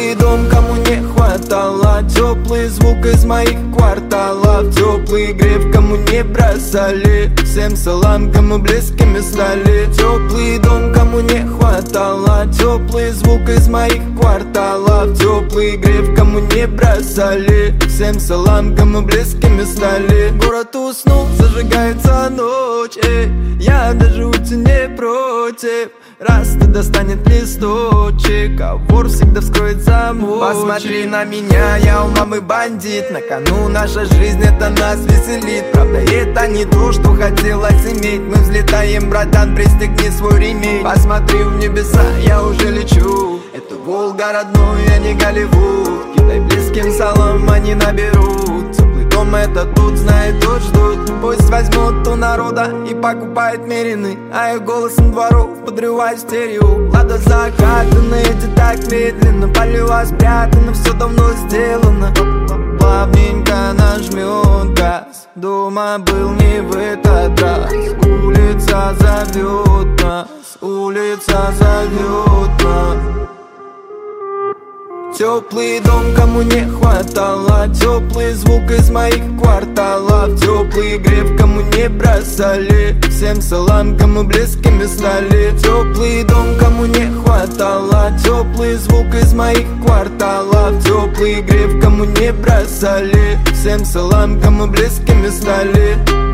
Теплый дом, кому не хватало, теплый звук из моих кварталов, теплый грев, кому не бросали, всем салам, кому близкими стали. Теплый дом, кому не хватало, теплый звук из моих кварталов, теплый грев, кому не бросали, всем салам, кому близкими стали. Город уснул, зажигается ночь, я даже уйти не против. Раз ты достанет листочек, а вор всегда вскроет замочек. Посмотри на меня, я у мамы бандит. На кону наша жизнь, это нас веселит. Правда, это не то, что хотелось иметь. Мы взлетаем, братан, пристегни свой ремень. Посмотри в небеса, я уже лечу. Это Волга родной, а не Голливуд. Кидай близким салам, они наберут. Теплый дом, это тут, знает, тут ждут. Пусть возьмут у народа и покупают мерины, а я голосом дворов подрываю стерео. Лада закатана, эти так медленно, полива спрятана, все давно сделано. Плавненько нажмет газ, дома был не в этот раз. Улица зовет нас, улица зовет нас. Теплый дом, кому не хватало, теплый звук из моих кварталов, теплый грев, кому не бросали, всем салам, кому близкими стали. Теплый дом, кому не хватало, теплый звук из моих кварталов, теплый грев, кому не бросали, всем салам, кому близкими стали.